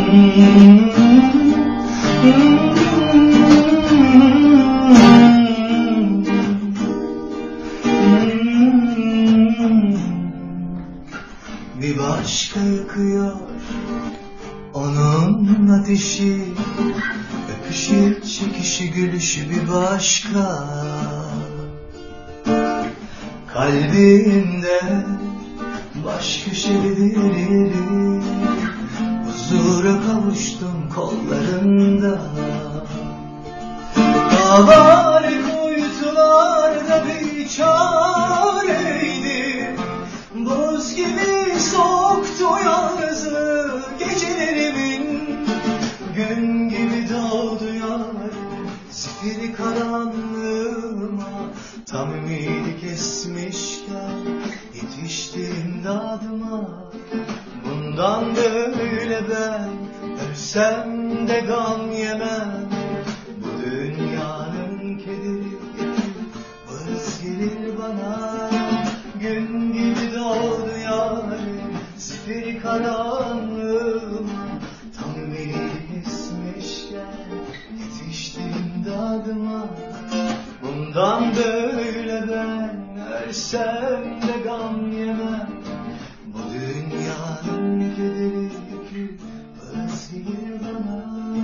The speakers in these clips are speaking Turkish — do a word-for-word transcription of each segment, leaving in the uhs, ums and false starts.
Bir başka yakıyor onun ateşi, öpüşü, çekişi, gülüşü bir başka. Kalbimde baş köşeleri, huzura kavuştum kollarında. Dağlar kuytularda bir çareydi, buz gibi soğuktu yalnızlık gecelerimiz. Gün gibi doğdu yar zifiri karanlığıma, tam ümidi kesmişken yetiştim dadıma. Bundan böyle ben ölsem de gam yemem, bu dünyanın kederi vız gelir bana. Gün gibi doğdu yar zifiri karanlığıma, tam ümidi kesmişken yetiştim dadıma. Bundan böyle ben ölsem de gam yemem, bu dünyanın kederi yükü vız gelir bana.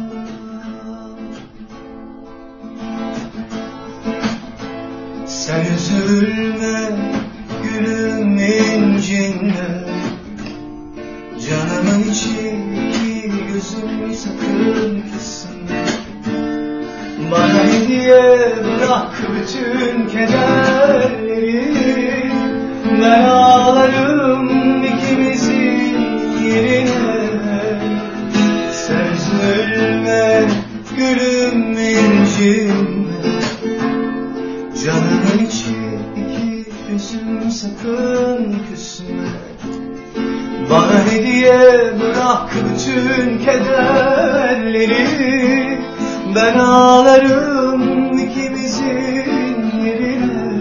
Sen üzülme gülüm, incinme, canımın içi gözüm sakın kısme. Bana hediye bırak bütün kederleri, ben ağlarım ikimizin yerine. Sen üzülme gülüm, incinme, canımın içi iki gözüm sakın küsme. Bana hediye bırak bütün kederleri, ben ağlarım ikimizin yerine.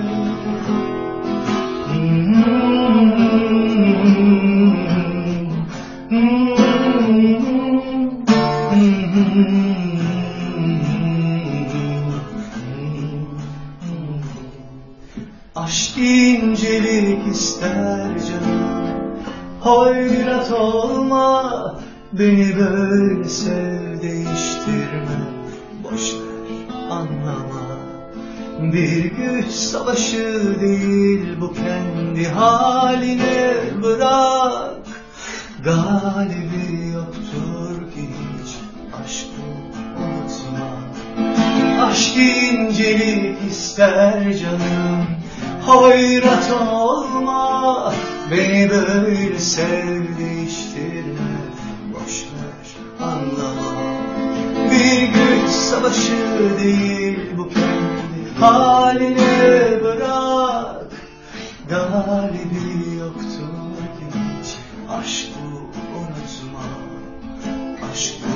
Aşk incelik ister canım, hoyrat olma, beni böyle sev, değiştirme, boş ver, anlama. Bir güç savaşı değil bu, kendi haline bırak. Galibi yoktur ki hiç, aşkı unutma. Aşk incelik ister canım, hoyrat olma, beni böyle sev, değiştirme, boş ver, anlama. Bir güç savaşı değil bu, kendi haline bırak. Galibi yoktur ki hiç, aşkı unutma. Aşk bu,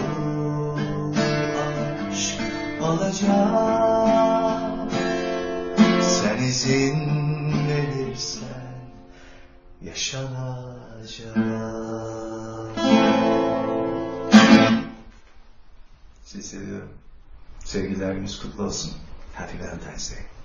aşk olacak. Sen izin verirsen yaşanacak. Sizi seviyorum. Sevgililer gününüz kutlu olsun. Happy Valentine's Day.